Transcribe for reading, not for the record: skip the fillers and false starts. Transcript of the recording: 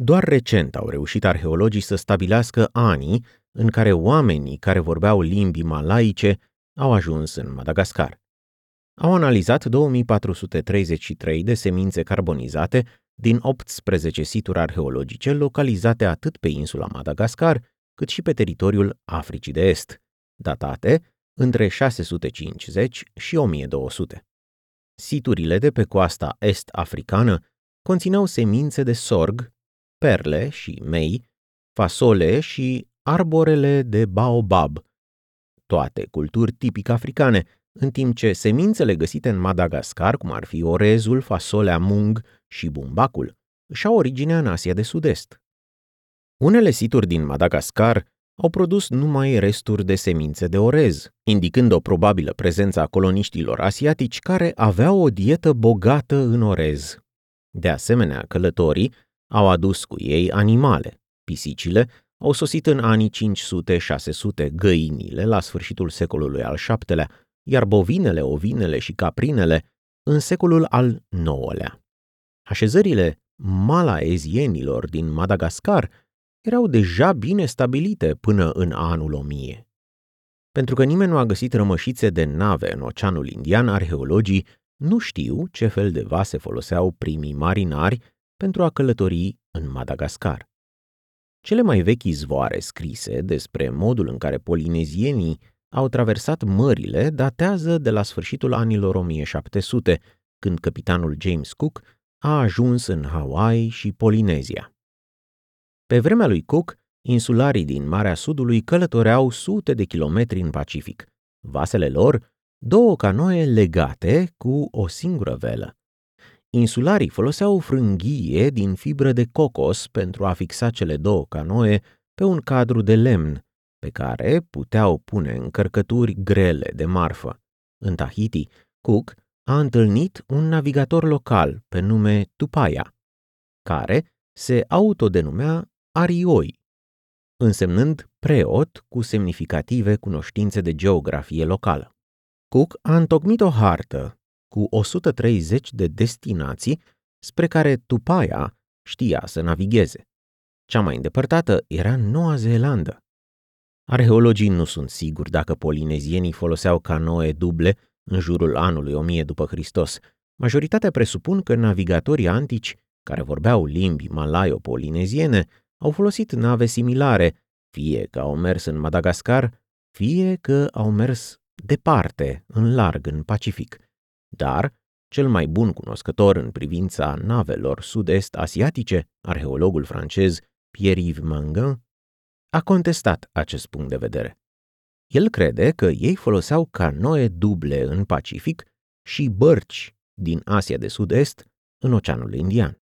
Doar recent au reușit arheologii să stabilească anii în care oamenii care vorbeau limbi malaice au ajuns în Madagascar. Au analizat 2433 de semințe carbonizate din 18 situri arheologice localizate atât pe insula Madagascar, cât și pe teritoriul Africii de Est, datate între 650 și 1200. Siturile de pe coasta est-africană conțineau semințe de sorg, perle și mei, fasole și arborele de baobab, toate culturi tipic africane, în timp ce semințele găsite în Madagascar, cum ar fi orezul, fasolea mung și bumbacul, își au originea în Asia de Sud-Est. Unele situri din Madagascar au produs numai resturi de semințe de orez, indicând o probabilă prezență a coloniștilor asiatici care aveau o dietă bogată în orez. De asemenea, călătorii au adus cu ei animale. Pisicile au sosit în anii 500-600, găinile la sfârșitul secolului al VII-lea, iar bovinele, ovinele și caprinele în secolul al IX-lea. Așezările malaezienilor din Madagascar erau deja bine stabilite până în anul 1000. Pentru că nimeni nu a găsit rămășițe de nave în Oceanul Indian, arheologii nu știu ce fel de vase foloseau primii marinari pentru a călători în Madagascar. Cele mai vechi izvoare scrise despre modul în care polinezienii au traversat mările datează de la sfârșitul anilor 1700, când capitanul James Cook a ajuns în Hawaii și Polinezia. Pe vremea lui Cook, insularii din Marea Sudului călătoreau sute de kilometri în Pacific. Vasele lor, două canoe legate cu o singură velă. Insularii foloseau frânghie din fibră de cocos pentru a fixa cele două canoe pe un cadru de lemn, pe care puteau pune încărcături grele de marfă. În Tahiti, Cook a întâlnit un navigator local pe nume Tupaia, care se autodenumea Arioi, însemnând preot cu semnificative cunoștințe de geografie locală. Cook a întocmit o hartă cu 130 de destinații spre care Tupaia știa să navigheze. Cea mai îndepărtată era Noua Zeelandă. Arheologii nu sunt siguri dacă polinezienii foloseau canoe duble în jurul anului 1000 după Hristos. Majoritatea presupun că navigatorii antici, care vorbeau limbi malaio-polineziene, au folosit nave similare, fie că au mers în Madagascar, fie că au mers departe, în larg, în Pacific. Dar cel mai bun cunoscător în privința navelor sud-est asiatice, arheologul francez Pierre-Yves Mangin, a contestat acest punct de vedere. El crede că ei foloseau canoe duble în Pacific și bărci din Asia de Sud-Est în Oceanul Indian.